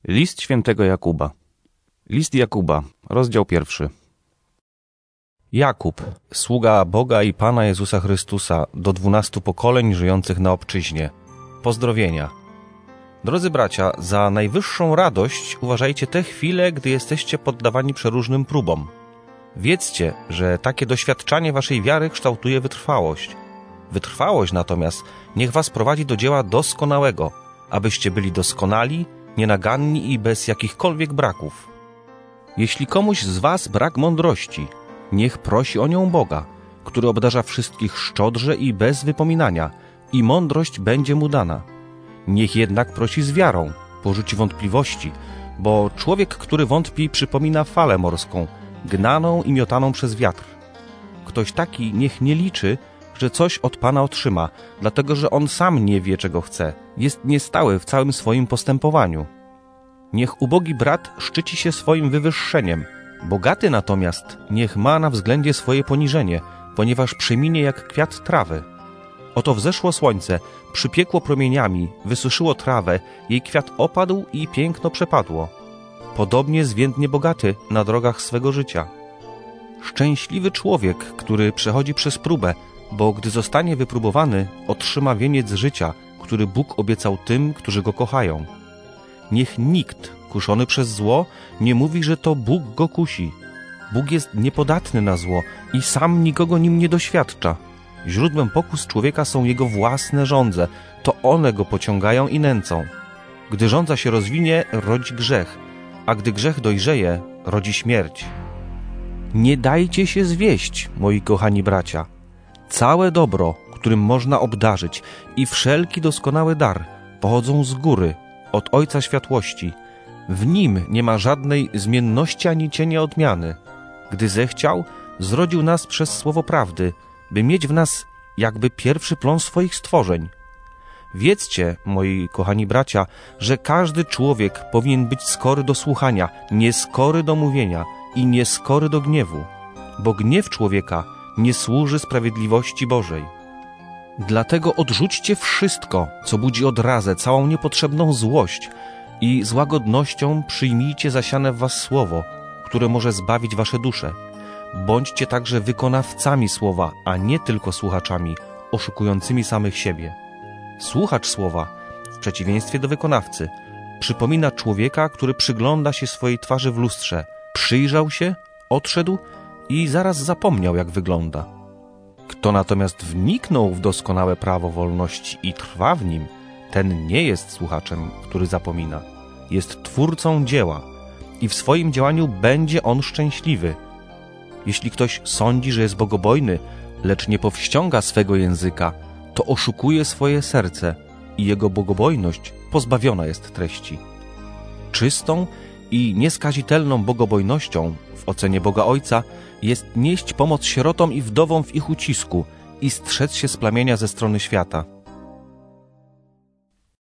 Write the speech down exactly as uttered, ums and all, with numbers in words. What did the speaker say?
List świętego Jakuba. List Jakuba, rozdział pierwszy. Jakub, sługa Boga i Pana Jezusa Chrystusa, do dwunastu pokoleń żyjących na obczyźnie. Pozdrowienia. Drodzy bracia, za najwyższą radość uważajcie te chwile, gdy jesteście poddawani przeróżnym próbom. Wiedzcie, że takie doświadczanie waszej wiary kształtuje wytrwałość. Wytrwałość natomiast niech was prowadzi do dzieła doskonałego, abyście byli doskonali, nienaganni i bez jakichkolwiek braków. Jeśli komuś z was brak mądrości, niech prosi o nią Boga, który obdarza wszystkich szczodrze i bez wypominania, i mądrość będzie mu dana. Niech jednak prosi z wiarą, porzuci wątpliwości, bo człowiek, który wątpi, przypomina falę morską, gnaną i miotaną przez wiatr. Ktoś taki niech nie liczy, że coś od Pana otrzyma, dlatego że on sam nie wie, czego chce. Jest niestały w całym swoim postępowaniu. Niech ubogi brat szczyci się swoim wywyższeniem. Bogaty natomiast niech ma na względzie swoje poniżenie, ponieważ przeminie jak kwiat trawy. Oto wzeszło słońce, przypiekło promieniami, wysuszyło trawę, jej kwiat opadł i piękno przepadło. Podobnie zwiędnie bogaty na drogach swego życia. Szczęśliwy człowiek, który przechodzi przez próbę, bo gdy zostanie wypróbowany, otrzyma wieniec życia, który Bóg obiecał tym, którzy Go kochają. Niech nikt, kuszony przez zło, nie mówi, że to Bóg go kusi. Bóg jest niepodatny na zło i sam nikogo nim nie doświadcza. Źródłem pokus człowieka są jego własne żądze, to one go pociągają i nęcą. Gdy żądza się rozwinie, rodzi grzech, a gdy grzech dojrzeje, rodzi śmierć. Nie dajcie się zwieść, moi kochani bracia. Całe dobro, którym można obdarzyć, i wszelki doskonały dar pochodzą z góry, od Ojca Światłości. W Nim nie ma żadnej zmienności ani cienia odmiany. Gdy zechciał, zrodził nas przez słowo prawdy, by mieć w nas jakby pierwszy plon swoich stworzeń. Wiedzcie, moi kochani bracia, że każdy człowiek powinien być skory do słuchania, nieskory do mówienia i nieskory do gniewu, bo gniew człowieka nie służy sprawiedliwości Bożej. Dlatego odrzućcie wszystko, co budzi odrazę, całą niepotrzebną złość i z łagodnością przyjmijcie zasiane w was słowo, które może zbawić wasze dusze. Bądźcie także wykonawcami słowa, a nie tylko słuchaczami, oszukującymi samych siebie. Słuchacz słowa, w przeciwieństwie do wykonawcy, przypomina człowieka, który przygląda się swojej twarzy w lustrze, przyjrzał się, odszedł i zaraz zapomniał, jak wygląda. Kto natomiast wniknął w doskonałe prawo wolności i trwa w nim, ten nie jest słuchaczem, który zapomina. Jest twórcą dzieła i w swoim działaniu będzie on szczęśliwy. Jeśli ktoś sądzi, że jest bogobojny, lecz nie powściąga swego języka, to oszukuje swoje serce i jego bogobojność pozbawiona jest treści. Czystą i nieskazitelną bogobojnością w ocenie Boga Ojca jest nieść pomoc sierotom i wdowom w ich ucisku i strzec się z plamienia ze strony świata.